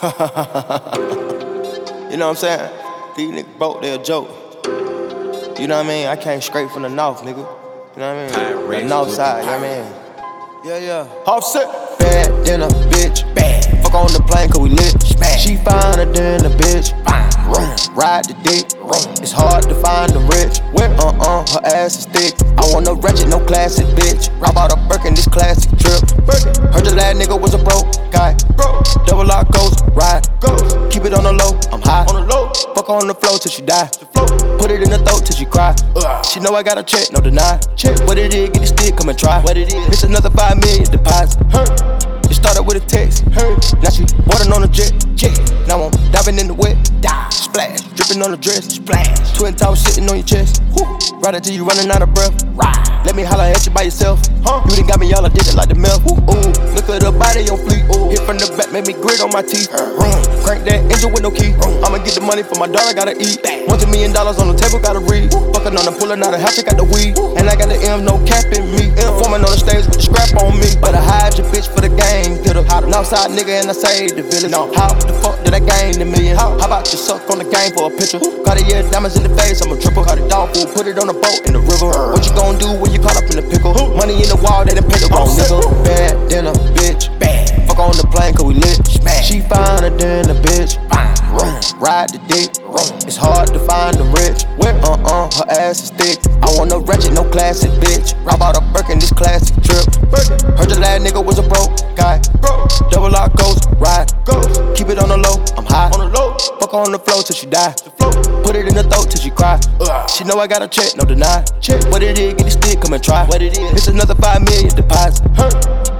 You know what I'm saying? These niggas broke, they a joke. You know what I mean? I came straight from the north, nigga. You know what I mean? The north side, you know what I mean? Yeah. Offset. Bad dinner, bitch. Bad. Fuck on the plane, cause we lit. Smash. She finer than a bitch. Ride the dick. It's hard to find the rich. Her ass is thick. I want no wretched, no classic bitch. I bought a Birkin, this classic trip. Heard the last nigga was a broke guy. Double lock goes, ride. Keep it on the low, I'm high. Fuck on the floor till she die. Put it in the throat till she cry. She know I got a check, no deny. What it is, get the stick, come and try. What it is, it's another 5 million deposit. It started with a text. Now she water on the jet. Now I'm diving in the wet. Splash, dripping on the dress. Splash, twin towers sitting on your chest. Right until you running out of breath. Let me holler at you by yourself. You done got me all addicted like the milk. Look at the body on fleek. Hit from the back, make me grit on my teeth. Crank that engine with no key. I'ma get the money for my daughter, gotta eat. $1 million on the table, gotta read. Fucking on the pulling out of house, I got the weed. And I got the M, no cap in me. Performing on the stage with the scrap on me. But I hide your bitch for the game. Get a Northside nigga and I saved the village. How the fuck did I gain the million? How about you suck on the game for a picture? Got a year diamonds in the face, I'm a triple. Got a dog food, put it on a boat in the river. What you gon' do when you caught up in the pickle? Money in the wall, they done paid the wrong nigga. Bad dinner, bitch. Bad. Fuck on the plane, cause we lit. She finer than a bitch. Ride the dick. It's hard to find the rich. Her ass is thick. I want no wretched, no classic bitch. I bought a Birkin, this classic trip. Heard the last nigga was a broke guy. Double lock goes, ride. Keep it on the low, I'm high. Fuck on the floor till she die. Put it in the throat till she cry. She know I got a check, no deny. What it is, get the stick, come and try. What it is, it's another 5 million deposit.